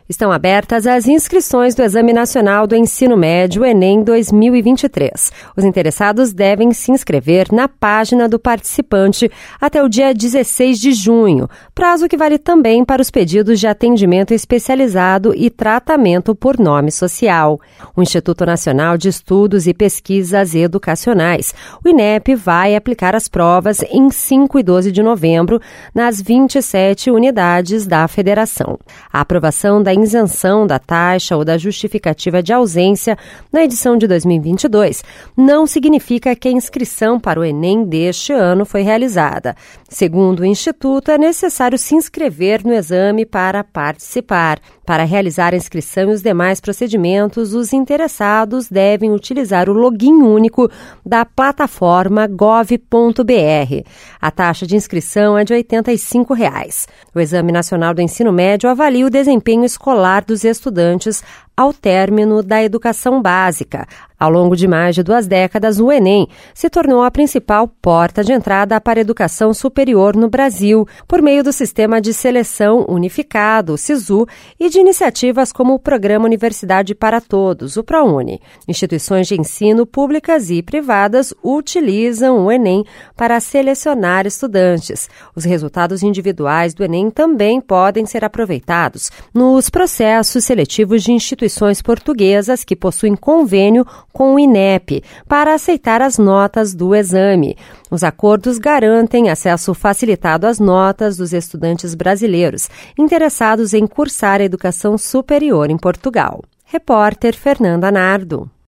Estão abertas as inscrições do Exame Nacional do Ensino Médio, Enem 2023. Os interessados devem se inscrever na página do participante até o dia 16 de junho, prazo que vale também para os pedidos de atendimento especializado e tratamento por nome social. O Instituto Nacional de Estudos e Pesquisas Educacionais, o INEP, vai aplicar as provas em 5 e 12 de novembro nas 27 unidades da federação. A aprovação da isenção da taxa ou da justificativa de ausência na edição de 2022 não significa que a inscrição para o Enem deste ano foi realizada. Segundo o Instituto, é necessário se inscrever no exame para participar. Para realizar a inscrição e os demais procedimentos, os interessados devem utilizar o login único da plataforma gov.br. A taxa de inscrição é de R$ 85. O Exame Nacional do Ensino Médio avalia o desempenho escolar dos estudantes ao término da educação básica. Ao longo de mais de 2 décadas, o Enem se tornou a principal porta de entrada para a educação superior no Brasil, por meio do Sistema de Seleção Unificado, o SISU, e de iniciativas como o Programa Universidade para Todos, o ProUni. Instituições de ensino públicas e privadas utilizam o Enem para selecionar estudantes. Os resultados individuais do Enem também podem ser aproveitados nos processos seletivos de instituições portuguesas que possuem convênio com o INEP para aceitar as notas do exame. Os acordos garantem acesso facilitado às notas dos estudantes brasileiros interessados em cursar a educação superior em Portugal. Repórter Fernanda Nardo.